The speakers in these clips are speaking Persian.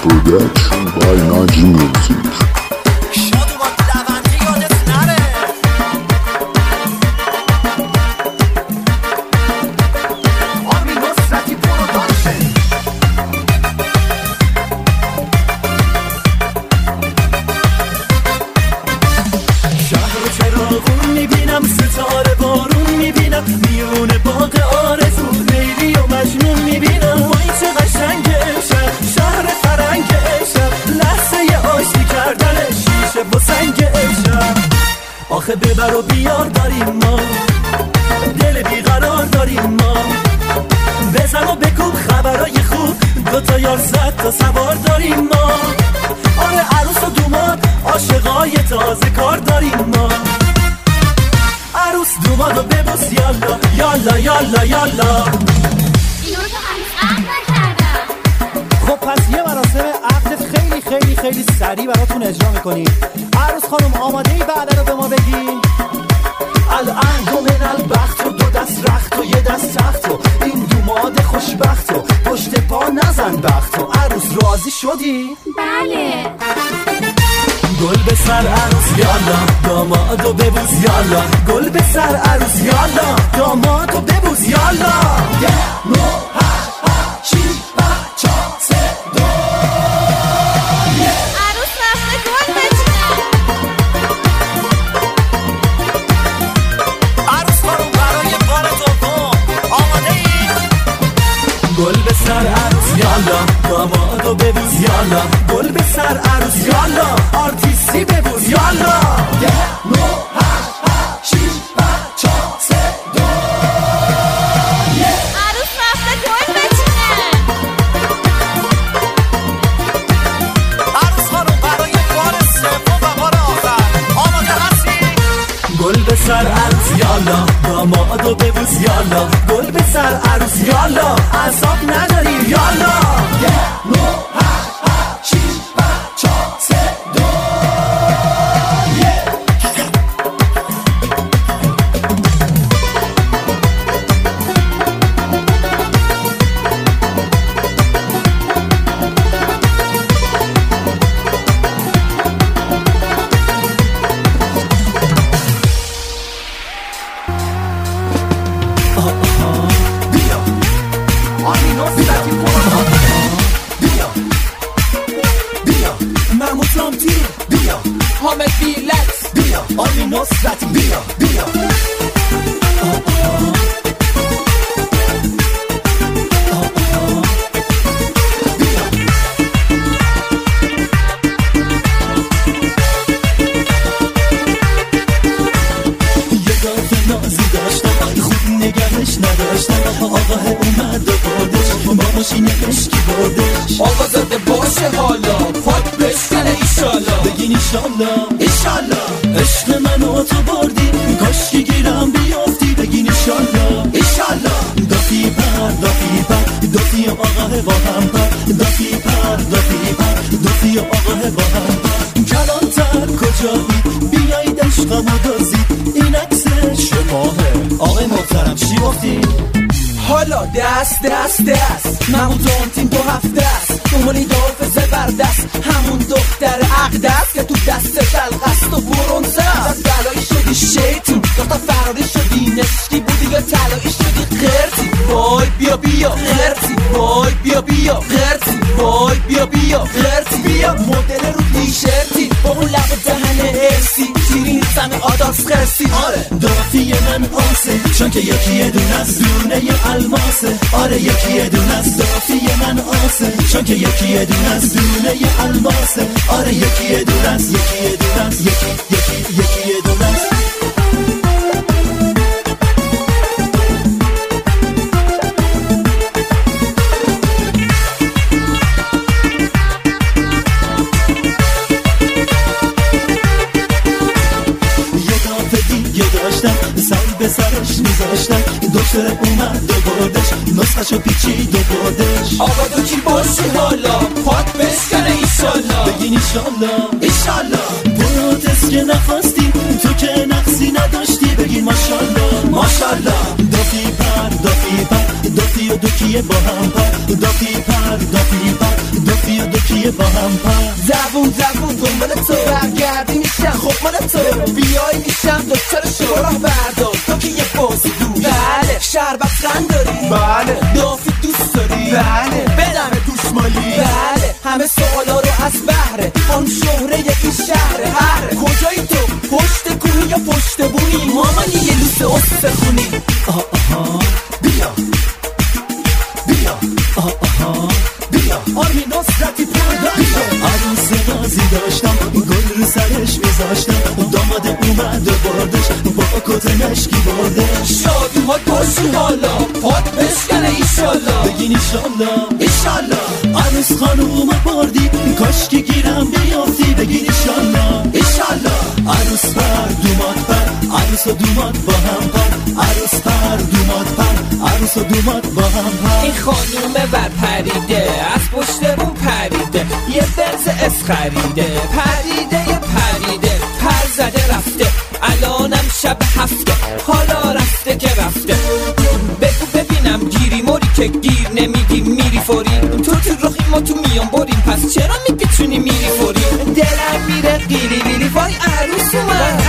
Production by Naji Music. آخه ببر و بیار داریم ما، دل بیقرار داریم ما، بزن و بکوب خبرای خوب، دوتا یار صد تا سوار داریم ما. آره عروس و دوماد عاشقای تازه کار داریم ما. عروس دومادو ببوس یالا یالا یالا یالا. اینو تو هنوز عقد نکردم. خب پس یه مراسم عقد خیلی خیلی خیلی سریع براتون اجرا میکنیم. عروس خانم آماده ای بعد رو به ما بگی؟ الان من البخت و دو دست رخت و یه دست تخت و این دوماد خوشبخت و پشت پا نزن بخت و عروس راضی شدی؟ بله. گل به سر عروس یالا دامادو ببوس یالا. گل به سر عروس یالا دامادو ببوس یالا. گل به سر عروس یالا دامادو ببوس یالا. گل به سر عروس یالا آرتیستی ببوس یالا. 9 8 6 5 4 3 2 عروس رفته گل بچینه. عروس خانم برای بار سوم و بار آخر آماده هستی؟ گل به سر عروس یالا دامادو ببوس یالا. گل به سر عروس یالا اعصاب نداری یالا. 9 8 6 5 4 3 2 حامد بیلکس بیا. آمی نصرتی بیا بیا. یه دافت نازی داشتم خوب نگهش نداشتم. آقا اومد و بردش با ماشین عشقی بردش. آقا زده باشه حالا پاک بشکنه ایشالا. بگین ایشالا ایشالا. عشق منو تو بردی کاشکی گیرم بیافتی. بگین ایشالا ایشالا. دافی پر دافی پر دافی آقا با هم پر. دافی پر دافی پر دافی آقا با هم پر. کلانتر کجایی بیایید عشقمو دازید. این عکس شماهه آقای محترم چی گفتی؟ حالا دست دست دست ممون تونتیم تو هفته است. دومانی داف زبردست همون دختر عقدست که تو دست دلقست و برونزه است. بلایی شدی شیطون داختا فراری شدی نشکی بودی یا تلایی شدی خرسی. وای بیا بیا خرسی. وای بیا بیا خرسی. وای بیا بیا خرسی. بیا مدل رو تیشرتی با اون لب و دهن ارسی. تیرین زمه آدارس خرسی. آره دافی من آسه چون که یکی دونه از دونه الماسه. آره یکی دونه از دافی من آسه چون که یکی دونه از دونه الماسه. آره یکی دونه از یکی دونه از یکی دونه از. سر به سرش میذاشتن دکتر اومد و بردش نسخشو پیچید و بردش. آقا تو کی باشی حالا پاک بشکنه ایشالا. بگین ایشالا ایشالا. بودت که نخواستی تو که نقصی نداشتی. بگین ماشالله ماشالله. دافی پر دافی پر دافی و دوکیه با هم پر. دافی پر دافی پر دافی و دوکیه یکی با هم پر زبون دنبال تو برگردی میشم خب مال تو بیایی میشم دکتر شوراه بردار تو که یه بازی دوش بله شربت رنگ داری بله دافی دوست داری بله بدم گوشمالی بله همه سوالا رو از بهره آن شهره یکی شهره هر کجایی تو پشت کوهی یا پشت بونی مامانی یه لوس اصفه خونی بیا بیا آرمین نصرتی پرداشتم عروس رازی داشتم گل رو سرش میذاشتم داماد اومد و بردش با کت مشکی بردش شادی ها باشی حالا پاد بشکنه ایشالله بگین ایشالله عروس خانوم بردی کاش که گیرم بیافتی بگین ایشالله عروس پر دومات پر عروس و دومات با هم پر عروس پر دومات پر عروس و دومات با هم پر این خانومه بر پریده از پشت بون پریده یه بنز اس خریده پریده پر زده رفته الانم شب هفته حالا رفته که رفته بگو ببینم گیری موری که گیر نمیدی میری فوری تو رخی ما تو میان بریم پس چرا میپیچونی میری فوری دلم میره قیلی بیلی وای عروس اومد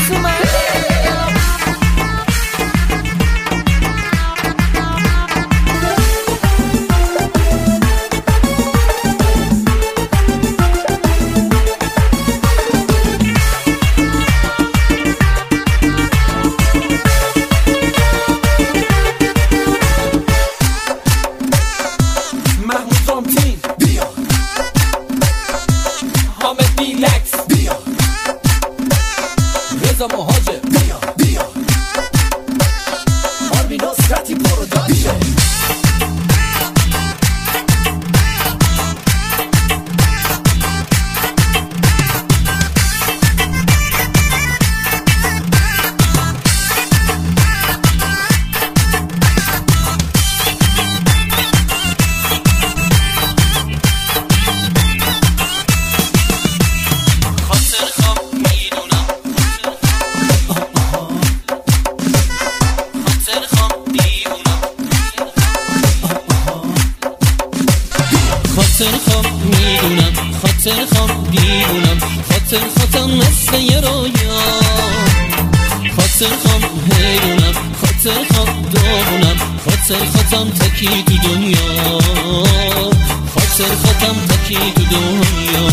خاطرم تکی تو دنیا خاطرم تکی تو دنیا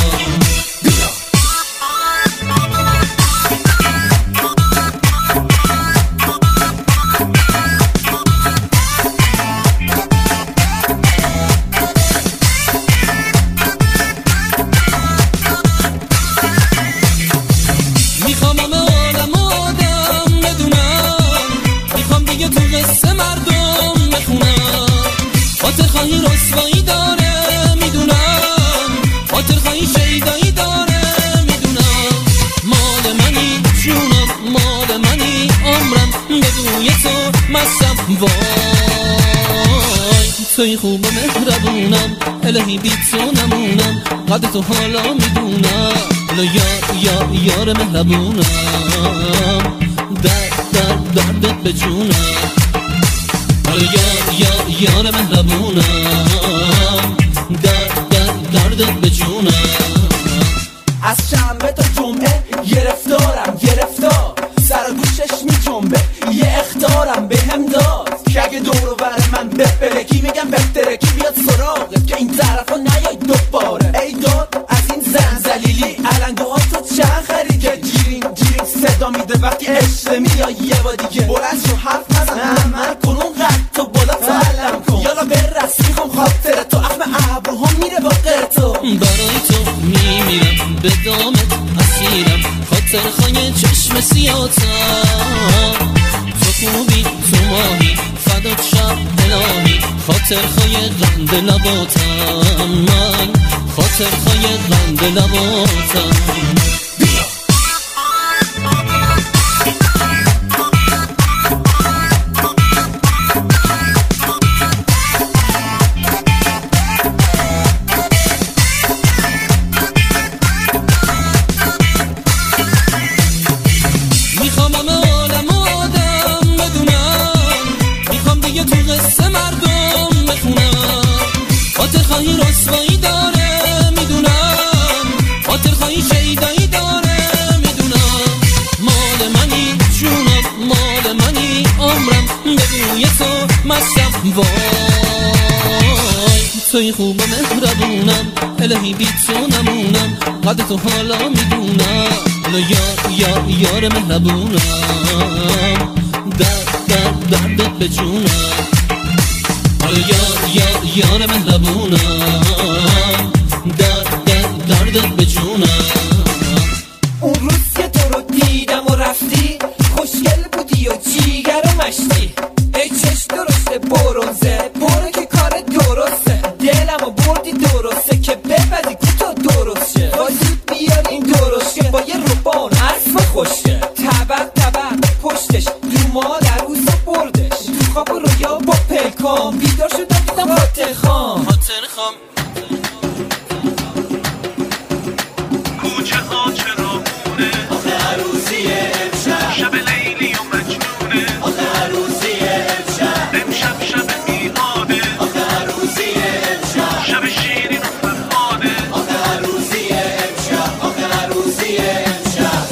میخوام همه عالم آدم بدونم میخوام دیگه تو قصه مردم بخونم خاطر خواهی رسوایی داره میدونم خاطر خواهی شیدایی داره میدونم مال منی جونم مال منی عمرم بدون تو مستم وای توی خوب و مهربونم الهی بی تو نمونم قدر تو حالا میدونم یار مهربونم دردت به جونم یار مهربونم دردت به جونم از شنبه تا جمعه گرفتار سر و گوشش می جنبه یه اخطارم به هم داد که اگه دورو بر من بپلکی میگم بهترکی بیاد سراغت که این طرفا نیای دوباره ای داد از این زن زلیلی علنگوها تو چند خرید که جیرین صدا میده وقتی عشق میای یه با دیگه بلند شو حرف نزن من کنون قد تو بالا تعلم کن یالا برس میخوام خاطر تو اخم ابروها میره با غیر تو برای تو میمیرم به دامت اسیرم خاطر خواهی چشم سیاتم تو خوبی تو ماهی فدات شب الهی خاطر خواهی غند لباتم من خاطر خواهی غند لباتم خاطر خواهی رسوایی داره توی خوب و مهربونم الهی بی تو نمونم قدر تو حالا میدونم حالا یار مهربونم دردت به جونم حالا یار مهربونم دردت به جونم اون روز که تو رو دیدم و رفتی خوشگل بودی و جیگر و مشتی ای چشم درسته برونزه برو که کار درسته دلم و بردی درسته که بپدی که تو درست شه با زود بیار این درست شه با یه روبان اسب خوشه طبق پشتش دومال عروس بردش تو خواب و رویا با پلکام بیدار شدم دیدم خاطر خام کوچه ها چراغونه آخه عروسیه امشب شب لیلی و مجنونه آخه عروسیه امشب شب میلاده آخه عروسیه امشب شب شیرین و فرهاده آخه عروسیه امشب آخه عروسیه امشب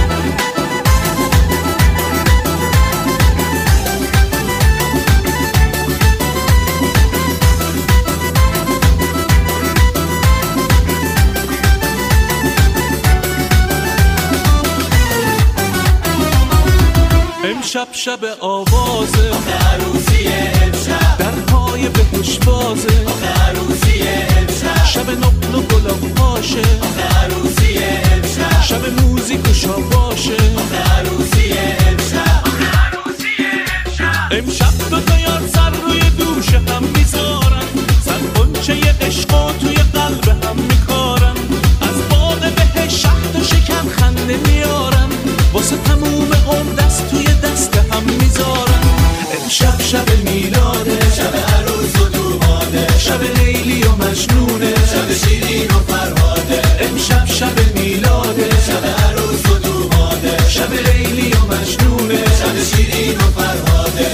امشب شب آوازه آخه عروسیه امشب درهای بهش بازه آخه عروسیه امشب شب نقل و گلاب پاشه آخه عروسیه امشب شب موزیک و شاباشه آخه عروسیه امشب آخه عروسیه امشب دو تا یار سر روی دوش هم میذارن سر قنچه عشق و توی قلب هم میکارن از باغ بهش شهد و شکر خنده میارن واسه تموم عمر دست توی دست هم میذارن امشب شب میلاده شب عروس و دوماده شب لیلی و مجنونه شب شیرین و فرهاده امشب شب میلاده شب عروس و دوماده شب لیلی و مجنونه شب شیرین و فرهاده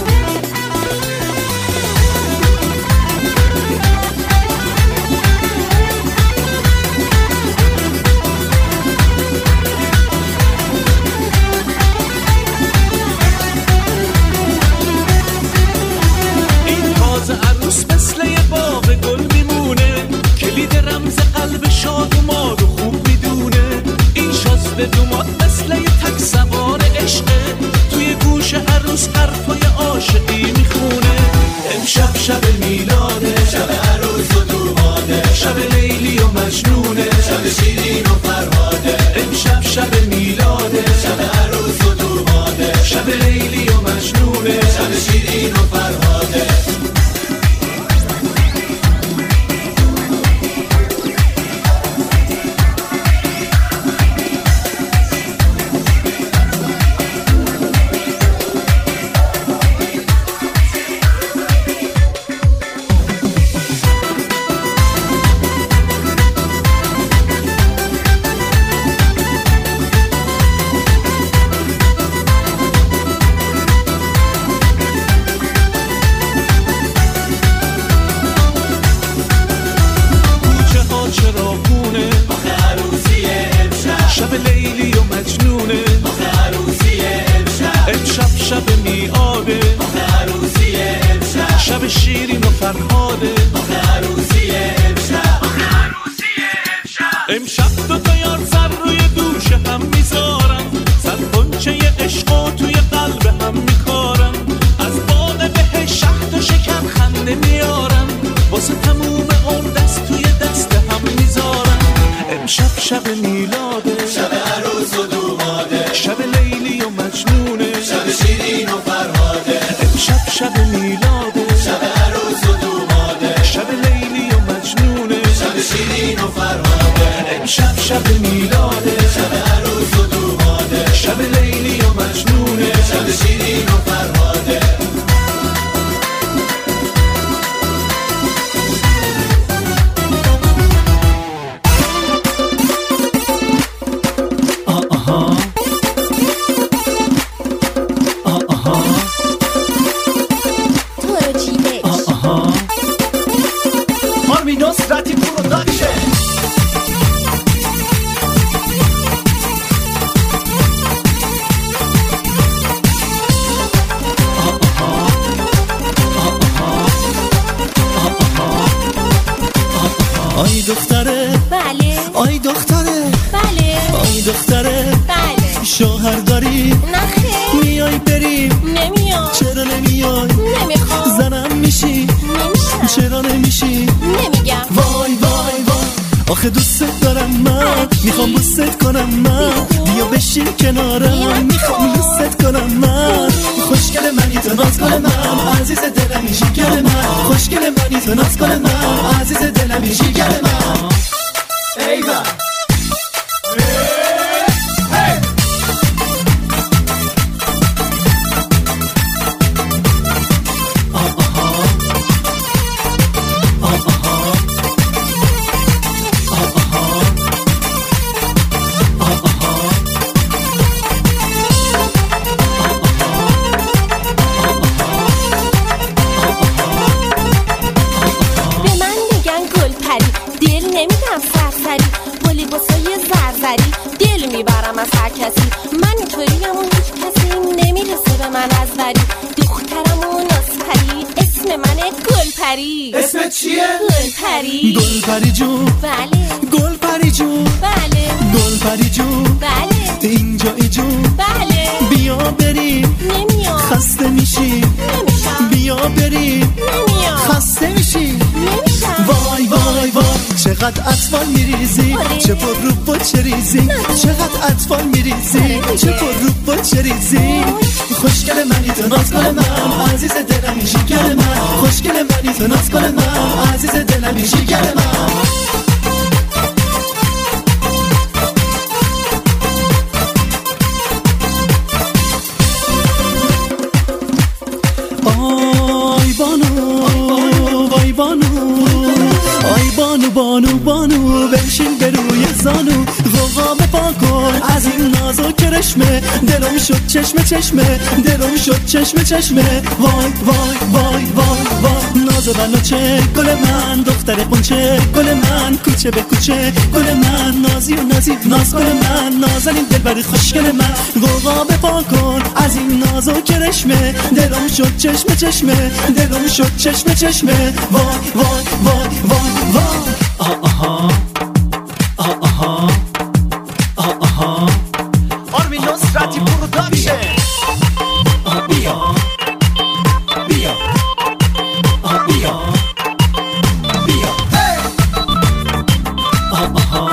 عروس مثل یه باغ گل میمونه کلید رمز قلب شاد و ما رو خوب میدونه این شازده دوماد مثل یه تک سوار عشقه توی گوش عروس حرفای عاشقی میخونه امشب شب میلاده شب عروس و دوماده شب لیلی و مجنونه شب شیرین و فرهاده امشب شب میلاده شب عروس و دوماده شب لیلی و مجنونه شب شیرین و فرهاده شب شیرین و فرهاده آخه عروسیه امشب آخه عروسیه امشب دو تا یار سر روی دوش هم میذارن سر قنچه عشق و توی قلب هم میکارن از باغ بهش شهد و شکر خنده میارن واسه تموم عمر دست توی دست هم میذارن امشب شب میلاده شب عروس و دوماده شب لیلی و مجنونه شب شیرین و فرهاده امشب شب میلاده شب عروس و دوماده شب لیلی و مجنونه شب شیرین و فرهاده امشب شب میلاده شب عروس و دوماده شب لیلی و مجنونه شب شیرین و فرهاده Army Nusrati Production آی دختره بله آی دختره بله آی دختره بله شوهر داری نخیر میای بریم نمیام چرا نمیای نمیخوام زنم میشی نمیشم چرا نمیشی نمیگم وای وای وای آخه دوست دارم من میخوام بوست کنم من بیا بشین کنارم میخوام دوست کنم من خوشگل منی تو ناز کن من عزیز دلم شکر من خوشگل منی تو ناز کن من عزیز دلم شکر من ایوان میبرم از هر کسی من اینطوریم و هیچ کسی نمیرسه به من از وری دخترم و نازپری اسم منه گلپری اسمت چیه؟ گلپری گلپری جون بله گلپری جون بله گلپری جون بله اینجایی جون بله بیا بریم نمیام خسته میشی نمیشم بیا بریم نمیام خسته میشی نمیشم وای وای وای چقدر اطفال میریزی چه پر رو با چه ریزی چقدر اطفال میریزی چه پر رو با چه ریزی خوشگل منی تو ناز کن من عزیز دلم شکر من خوشگل منی تو ناز کن من عزیز دلم شکر من آی بانو وای بانو آی بانو بانو بانو بنشین به روی زانو غوغا بپا کن از این ناز و کرشمه دلم شد چشمه چشمه دلم شد چشمه چشمه وای وای وای وای وای ناز و بناچه گل من دختر قنچه گل من کوچه به کوچه گل من نازی و نازی ناز گل من نازنین دلبر خوشگل من غوغا بپا کن از این ناز و کرشمه دلم شد چشمه چشمه دلم شد چشمه چشمه وای وای وای وای وای آها آها آها آرمین نصرتی پروداکشن بیا بیا بیا بیا آها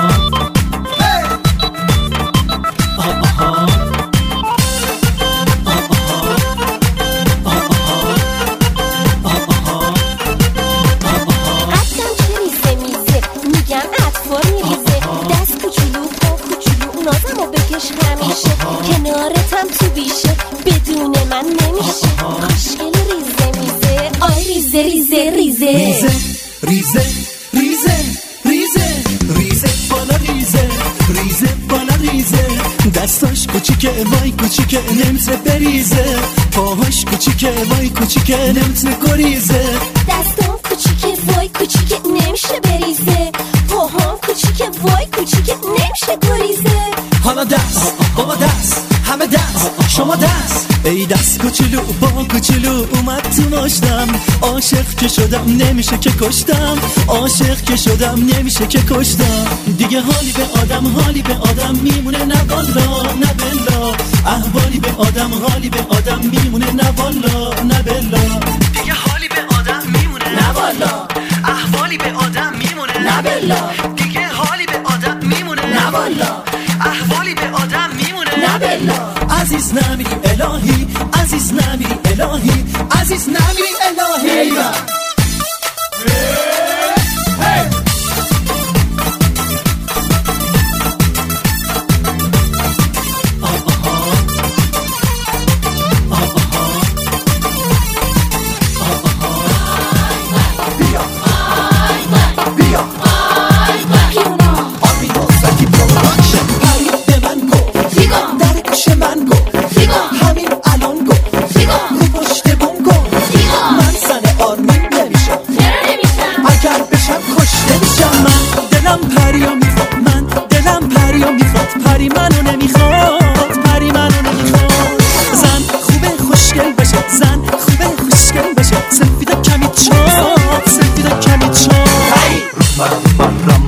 کنارتم تو بیشه بدون من نمیشه خوشگل ریزه میزه آی ریزه ریزه ریزه ریزه ریزه ریزه ریزه بالا ریزه ریزه بالا ریزه دستاش کوچیکه وای کوچیکه نمیتونه بریزه پاهاش کوچیکه وای کوچیکه نمیتونه گریزه دستام کوچیکه وای کوچیکه نمیشه بریزه پاهام کوچیکه وای کوچیکه نمیشه گریزه حالا دست بابا دست همه دست شما دست ای دست کوچولو با کوچولو اومد تو ماشتم عاشق که شدم نمیشه که کشتم عاشق که شدم نمیشه که کشتم دیگه حالی به آدم میمونه نه والا نه بلا احوالی به آدم حالی به آدم میمونه نه والا نه بلا دیگه حالی به آدم میمونه نه والا احوالی به آدم میمونه نه بلا دیگه حالی به آدم میمونه نه والا احوالی به آدم میمونه نه بلا عزیز نمیری الهی عزیز نمیری الهی عزیز نمیری الهی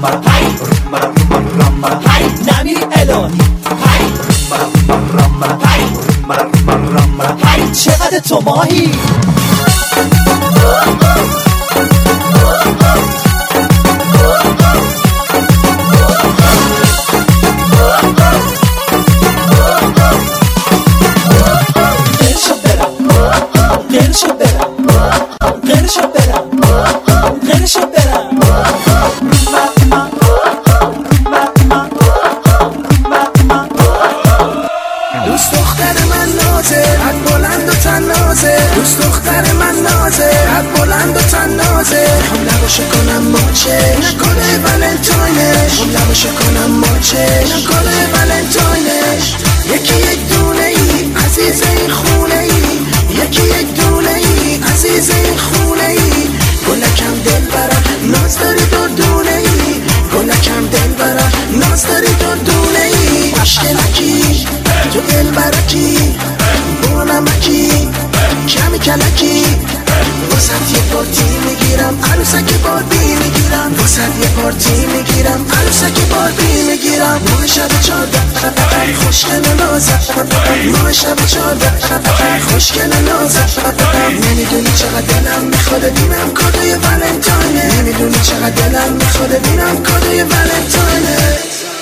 نمیر الهی چقدر تو ماهی خوشگل نازت نمیدونی چقدر دلم میخواد ببینم کادوی ولنتاینه نمیدونی چقدر دلم میخواد ببینم کادوی ولنتاینه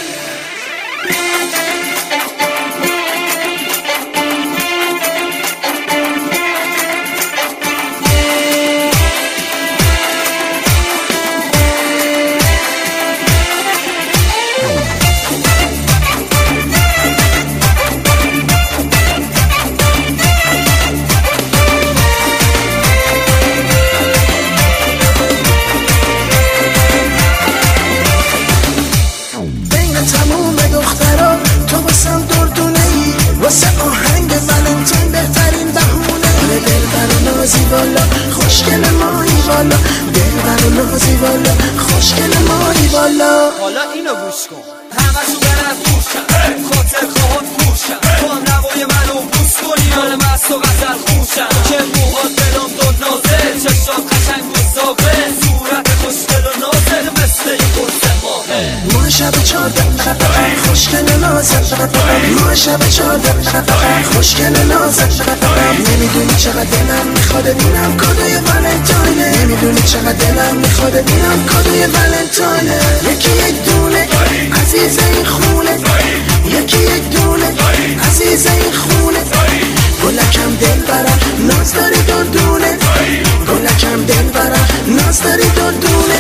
حالا اینو گوش کن همشو برن پوشن خاطر خواهد پوشن تو هم نوای منو بوس کنی حال مست و غزل خوشن که موهات بلام داد نازه چشات قشنگ گذابه صورت خوشگل و نازه مثل یه قرص ماهه ما شب 14 خوشگل نازه ما شب 14 خوشگل نازه نمیدونی چقدر دلم میخواد ببینم کادوی ولنتاینه نمیدونی چقدر دلم میخواد ببینم کادوی ولنتاینه یکی یک دونه عزیز این خونه یکی یک دونه عزیز این خونه گلکم دل برم ناز داری دردونه گلکم دل برم ناز داری دردونه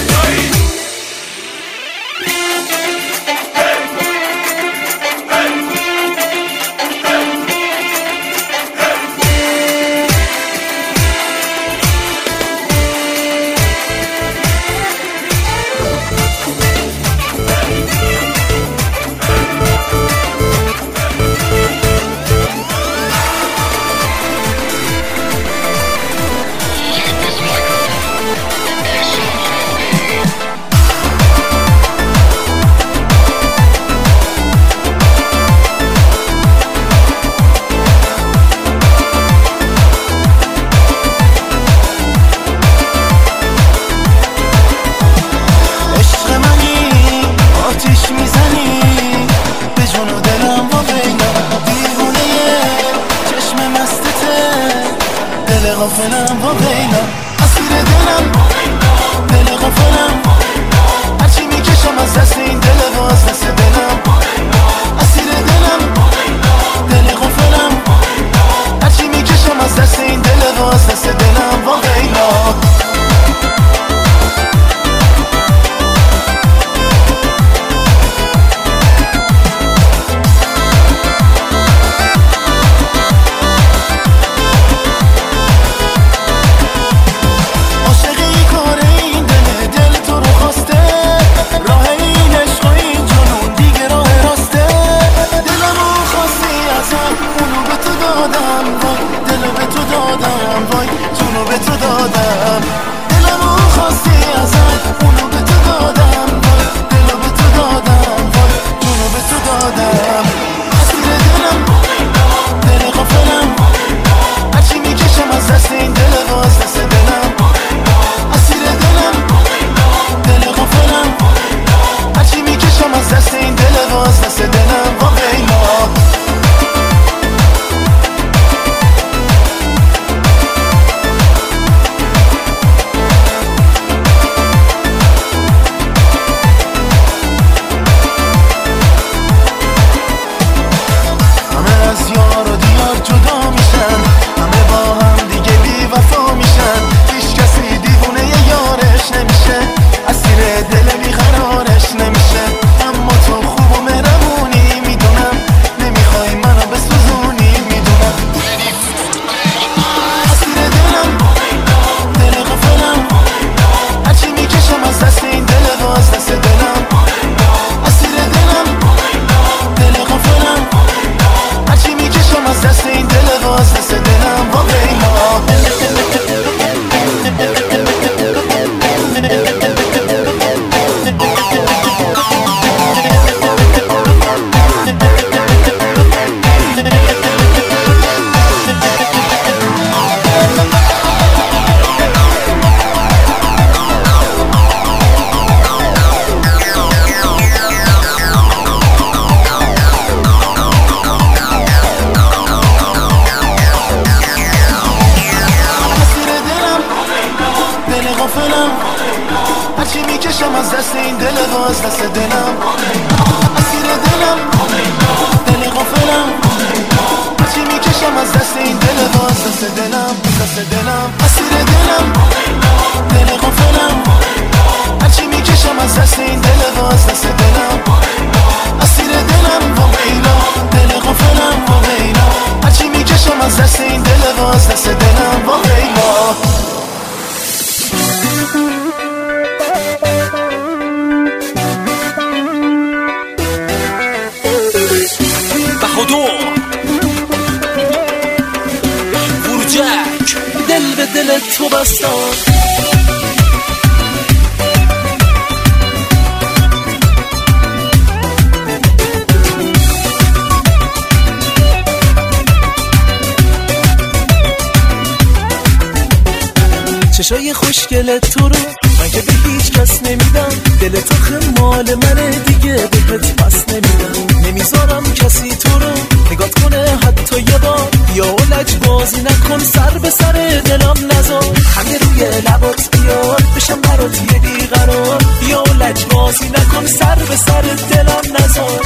غافلم با بینا اسیر دلم دل غافلم هرچی میکشم از دست این دل و از دست دلم اسیر دلم دل غافلم هرچی میکشم از دست این دل و از دست دلم با بینا راه اینش دلم اسیر دلم دل غافلم هرچی میکشم از دست این دل و از دست دلم اسیر دلم دل غافلم هرچی میکشم از دست این دل و از دست دلم اسیر دلم و ویلا دل غافلم و ویلا هرچی میکشم از دست این دل و از دست دلم و ویلا فروجک دل به دل تو بستان چشای خوشگل تو رو من که به هیچ کس نمیدم دل تو مال منه دیگه بهت پس نمیدم نمیذارم کسی تو رو نگات کنه حتی یه بار یا لج بازی نکن سر به سر دلم نذار همه روی لبات بیار بشم برات یه بیقرار یا لج بازی نکن سر به سر دلم نذار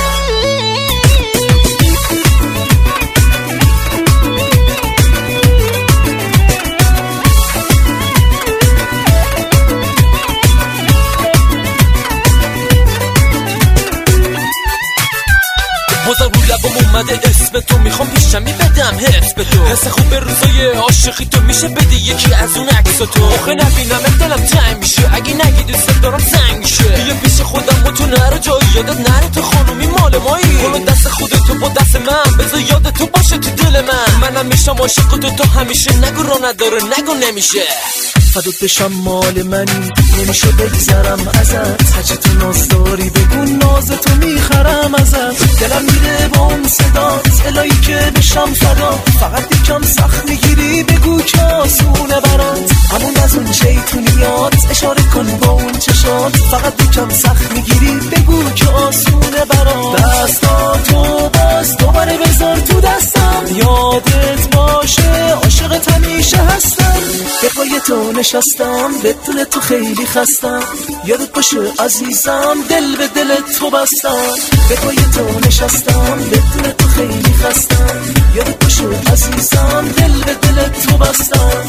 بازم رو لبم اومده اسم تو میخوام پیشمی بدم حس به تو حس خوب به روزای عاشقی تو میشه بدی یکی از اون عکس تو آخه نبینم دلم تنگ میشه اگه نگی دوست دارم سنگ میشه یه پیش خودم با تو نره جایی یادت نره تو خانومی مال مایی کنو دست خودتو با دست من بذار یاد تو باشه تو دل منم میشم عاشق تو همیشه نگو رو نداره نگو نمیشه فدات بشم مال منی نمیشه بگذرم ازت هرچی تو ناز داری بگو ناز تو میخرم ازت دلم میره با اون صدات الهی که بشم فدا فقط یکم سخت میگیری بگو که آسونه برات همون از اون شیطونیات اشاره کن با اون چشات فقط یکم سخت میگیری بگو که آسونه برات دستاتو باز دوباره بذار تو دستم یادت باشه عاشقت همیشه هستم به پای تو نشستم بدون تو خیلی خستم یادت باشه عزیزم دل به دل تو بستم به پای تو نشستم بدون تو خیلی خستم یادت باشه عزیزم دل به دل تو بستم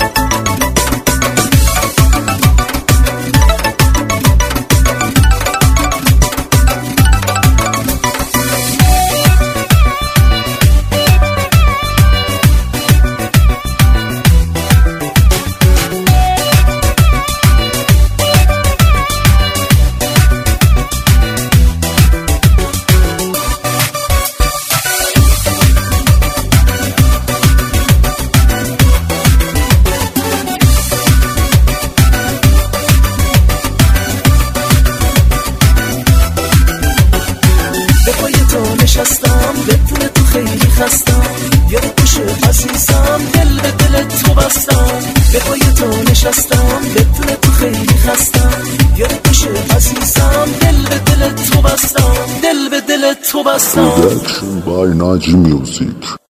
نشستم بدون تو خیلی خستم یادت باشه عزیزم دل به دل تو بستم به پای تو نشستم بدون تو خیلی خستم یادت باشه عزیزم دل به دل تو بستم دل به دل تو بستم Production by Naji Music.